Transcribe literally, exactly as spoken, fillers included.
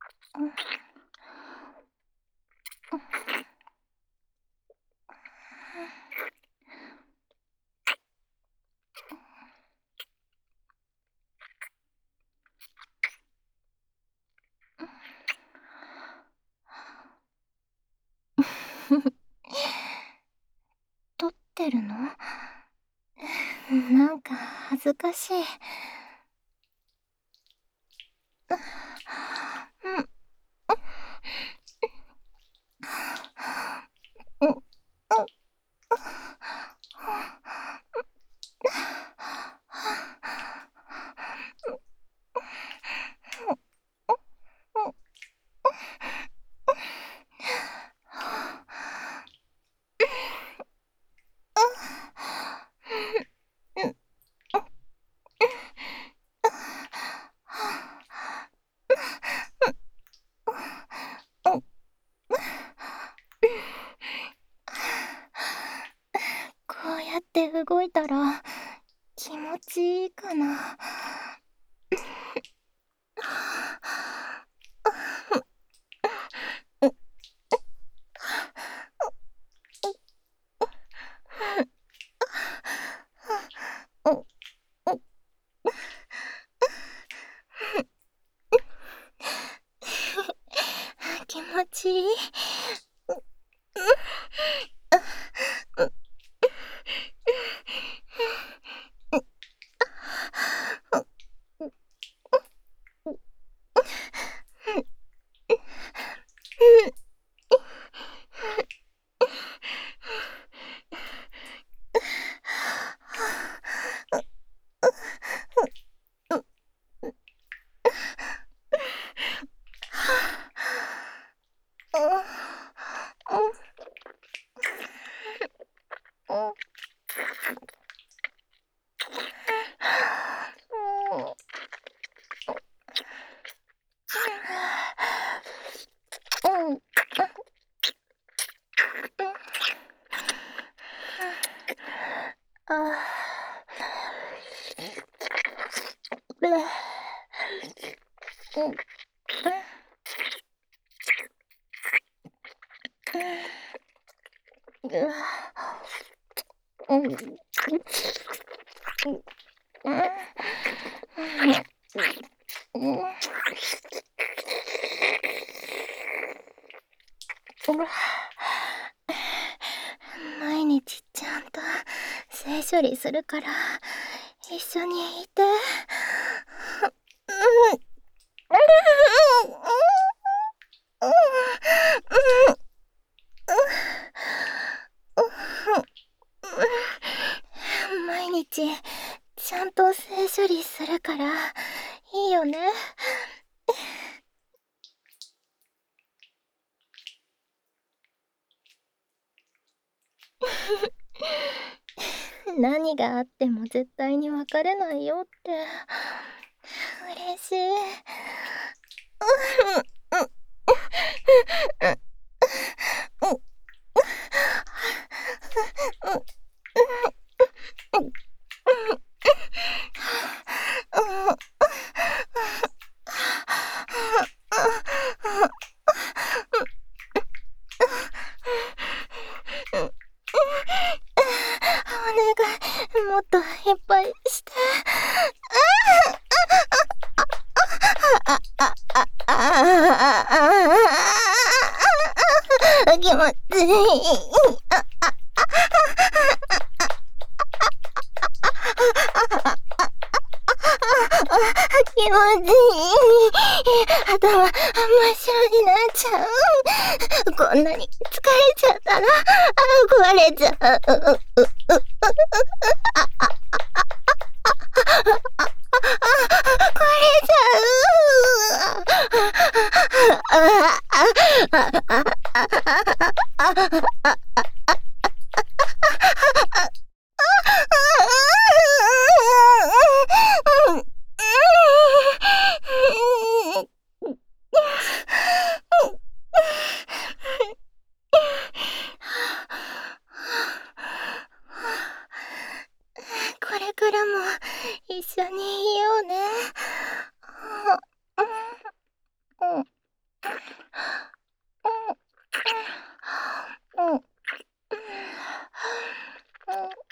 撮ってるの？なんか恥ずかしい。うん、うん、こうやって動いたら気持ちいいかな。気持ちいい。毎日ちゃんと性処理するから一緒にいて。毎日ちゃんと性処理するからいいよね。何があっても絶対に別れないよって嬉しい。お願い、もっといっぱいして。気持ちいい。気持ちいい。頭真っ白になっちゃう。こんなに疲れちゃったら壊れちゃう。壊れちゃう。これからも一緒にいようね。 うん。